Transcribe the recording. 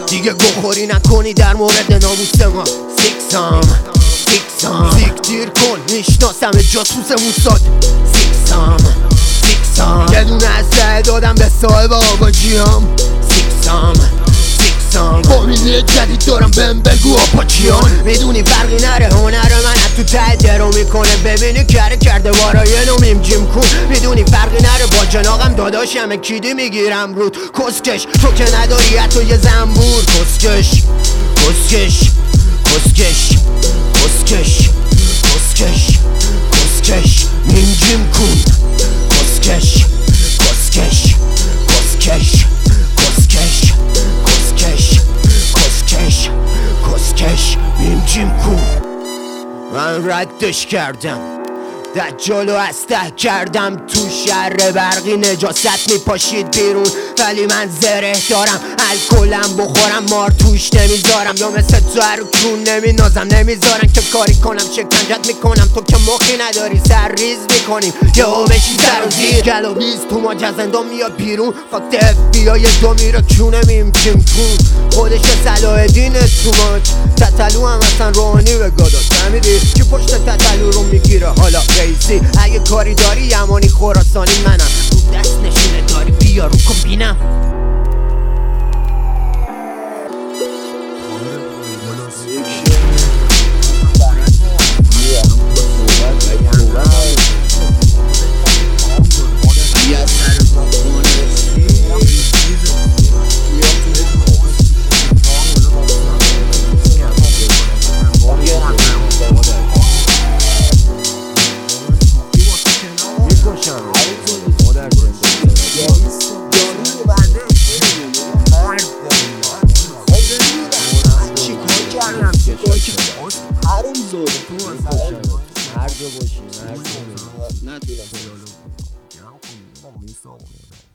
دیگه گوخوری نکنی در مورد ناموس ما. سیکسام سیک کن میشناسم جاسوس موساد. سیکسام یه دونه اسلحه دادم به صاحب آباجیام. سیکسام فامیلی جدید دارم بهم بگو آپاچیان. میدونی فرقی نره هنر من تو ته درو میکنه. ببینی کرده بارای نومیم جیم کن. میدونی فرقی نره با جناقم داداشم کیدی میگیرم رود. کسکش تو که نداری حتی یه زنبور. کسکش میم جیم کن. کسکش میم جیم کن. من ردش کردم دجالو استه کردم تو شهر برقی نجاست میپاشید بیرون. ولی من زره دارم الکلم بخورم مار توش نمیذارم. یا مثل تو هرکون نمینازم نمیذارم که کاری کنم شکنجت میکنم. تو که مخی نداری سر ریز میکنیم یهو بشی سر و زیر. گلوبیز تو ما زندان میاد بیرون. فاکت اف بی آی دو میره کونه میم جیم کن. خودش صلاح دینه تو ماچ تتلو هم اصلا روحانی به گادا. فهمیدی که پشت تتلو رو میگیره حالا رئیسی. اگه کاری داری یمانی خراسانی منم. رو دست نشونه داری بیا رو کن بینم. هر جا باشیم هر جا